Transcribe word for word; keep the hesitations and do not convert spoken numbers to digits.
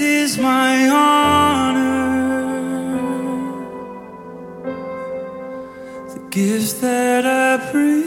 is my honor, the gifts that I bring.